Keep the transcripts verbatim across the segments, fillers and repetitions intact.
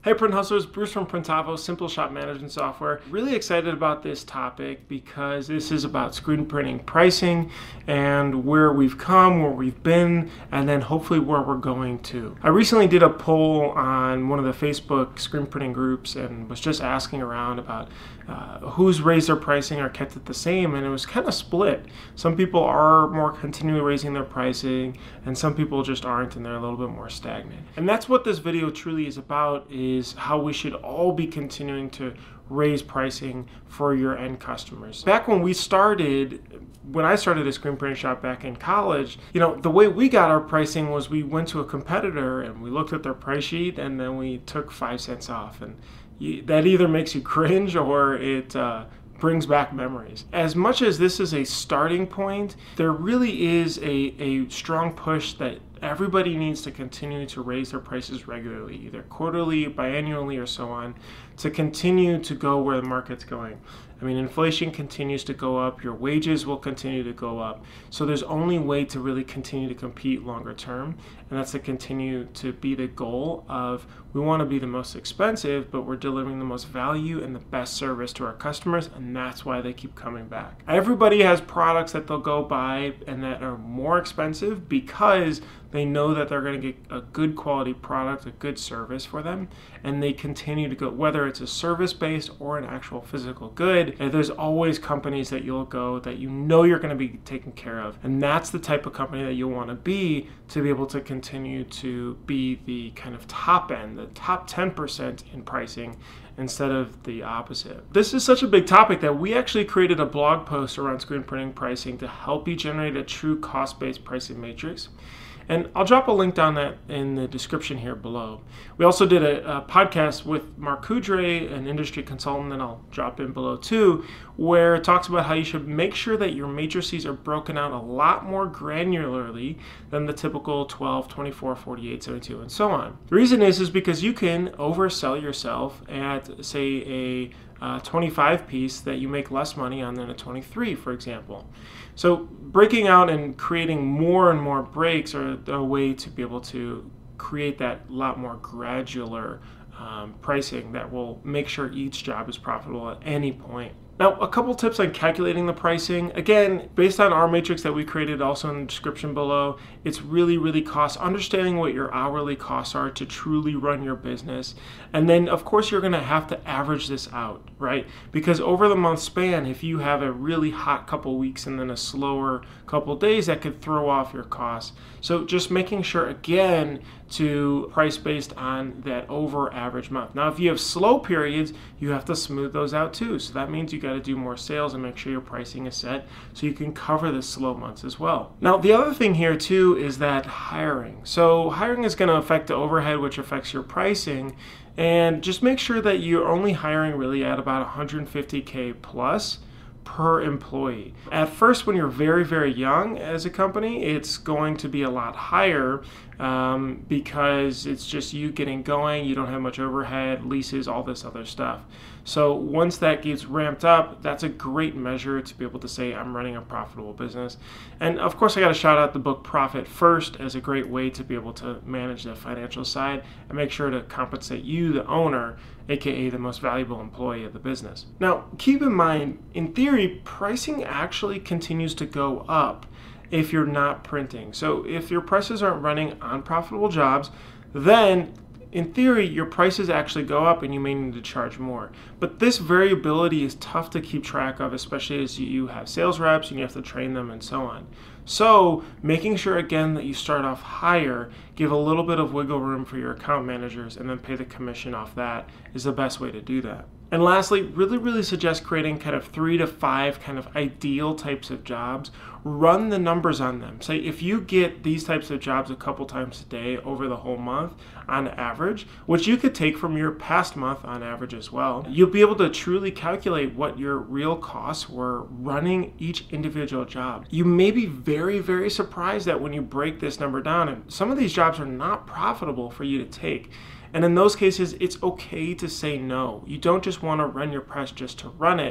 Hey Print Hustlers, Bruce from Printavo, Simple Shop Management Software. Really excited about this topic because this is about screen printing pricing and where we've come, where we've been, and then hopefully where we're going to. I recently did a poll on one of the Facebook screen printing groups and was just asking around about uh, who's raised their pricing or kept it the same, and it was kind of split. Some people are more continually raising their pricing and some people just aren't, and they're a little bit more stagnant. And that's what this video truly is about, is how we should all be continuing to raise pricing for your end customers. Back when we started, when I started a screen printing shop back in college, you know, the way we got our pricing was we went to a competitor and we looked at their price sheet and then we took five cents off. And you, that either makes you cringe or it uh, brings back memories. As much as this is a starting point, there really is a, a strong push that everybody needs to continue to raise their prices regularly, either quarterly, biannually, or so on, to continue to go where the market's going. I mean, inflation continues to go up, your wages will continue to go up. So there's only way to really continue to compete longer term, and that's to continue to be the goal of, we want to be the most expensive, but we're delivering the most value and the best service to our customers, and that's why they keep coming back. Everybody has products that they'll go buy and that are more expensive because they know that they're going to get a good quality product, a good service for them, and they continue to go, whether it's a service-based or an actual physical good. And there's always companies that you'll go that you know you're going to be taken care of, and that's the type of company that you'll want to be to be able to continue to be the kind of top end, the top ten percent in pricing, instead of the opposite. This is such a big topic that we actually created a blog post around screen printing pricing to help you generate a true cost-based pricing matrix. And I'll drop a link down that in the description here below. We also did a, a podcast with Mark Coudray, an industry consultant, that I'll drop in below too, where it talks about how you should make sure that your matrices are broken out a lot more granularly than the typical twelve, twenty-four, forty-eight, seventy-two, and so on. The reason is, is because you can oversell yourself at, say, a Uh, twenty-five piece that you make less money on than a twenty-three, for example. So breaking out and creating more and more breaks are a way to be able to create that lot more granular um, pricing that will make sure each job is profitable at any point. Now, a couple tips on calculating the pricing. Again, based on our matrix that we created also in the description below, it's really, really cost, understanding what your hourly costs are to truly run your business. And then, of course, you're gonna have to average this out, right? Because over the month span, if you have a really hot couple weeks and then a slower couple days, that could throw off your costs. So just making sure, again, to price based on that over average month. Now, if you have slow periods, you have to smooth those out too. So that means you got to do more sales and make sure your pricing is set so you can cover the slow months as well. Now, the other thing here too is that hiring. So hiring is going to affect the overhead, which affects your pricing. And just make sure that you're only hiring really at about one hundred fifty K plus per employee. At first, when you're very, very young as a company, it's going to be a lot higher um, because it's just you getting going, you don't have much overhead, leases, all this other stuff. So once that gets ramped up, that's a great measure to be able to say, I'm running a profitable business. And of course, I got to shout out the book Profit First as a great way to be able to manage the financial side and make sure to compensate you, the owner, aka the most valuable employee of the business. Now, keep in mind, in theory, pricing actually continues to go up if you're not printing. So if your prices aren't running on profitable jobs, then in theory, your prices actually go up and you may need to charge more. But this variability is tough to keep track of, especially as you have sales reps and you have to train them and so on. So making sure, again, that you start off higher, give a little bit of wiggle room for your account managers, and then pay the commission off that is the best way to do that. And lastly, really, really suggest creating kind of three to five kind of ideal types of jobs. Run the numbers on them. Say if you get these types of jobs a couple times a day over the whole month on average, which you could take from your past month on average as well, you'll be able to truly calculate what your real costs were running each individual job. You may be very, very surprised that when you break this number down, and some of these jobs are not profitable for you to take. And in those cases, it's okay to say no. You don't just want to run your press just to run it.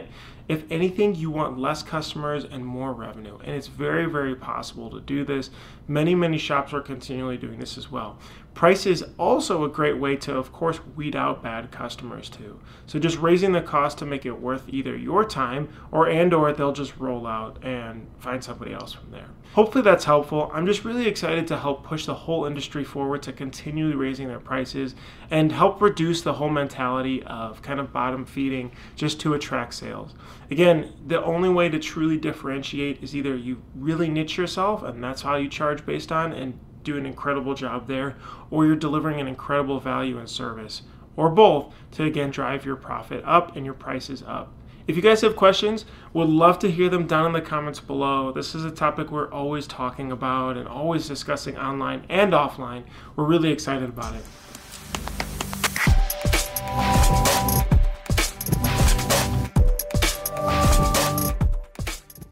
If anything, you want less customers and more revenue. And it's very, very possible to do this. Many, many shops are continually doing this as well. Price is also a great way to, of course, weed out bad customers too. So just raising the cost to make it worth either your time or and or they'll just roll out and find somebody else from there. Hopefully that's helpful. I'm just really excited to help push the whole industry forward to continually raising their prices and help reduce the whole mentality of kind of bottom feeding just to attract sales. Again, the only way to truly differentiate is either you really niche yourself and that's how you charge based on and do an incredible job there, or you're delivering an incredible value and service, or both, to again drive your profit up and your prices up. If you guys have questions, would love to hear them down in the comments below. This is a topic we're always talking about and always discussing online and offline. We're really excited about it.